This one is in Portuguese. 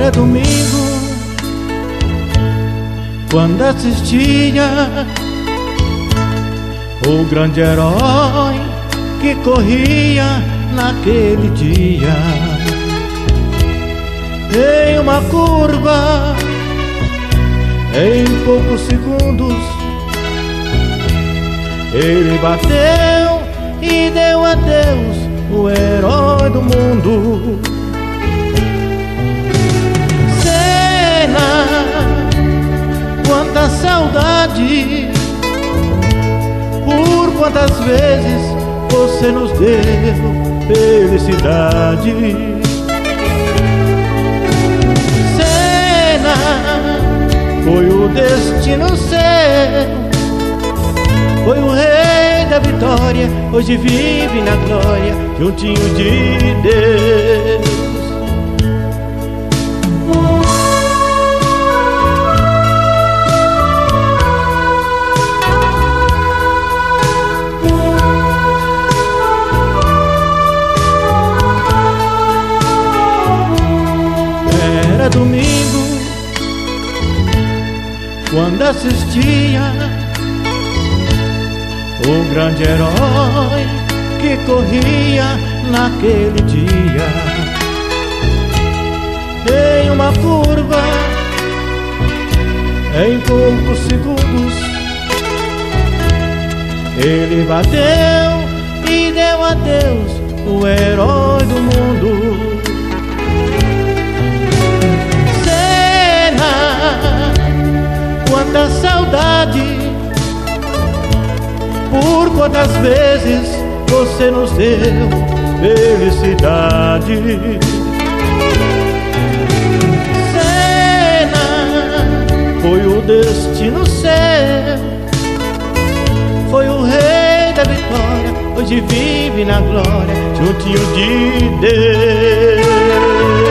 Era domingo, quando assistia o grande herói que corria naquele dia. Em uma curva, em poucos segundos, ele bateu e deu adeus, o herói do mundo. Senna, quanta saudade, por quantas vezes você nos deu felicidade. Senna, foi o destino seu, foi o rei da vitória, hoje vive na glória, juntinho de Deus. Era domingo, quando assistia o grande herói que corria naquele dia. Em uma curva, em poucos segundos, ele bateu e deu adeus, o herói do mundo. Quanta saudade, por quantas vezes você nos deu felicidade. Senna, foi o destino seu, foi o rei da vitória, hoje vive na glória, juntinho de Deus.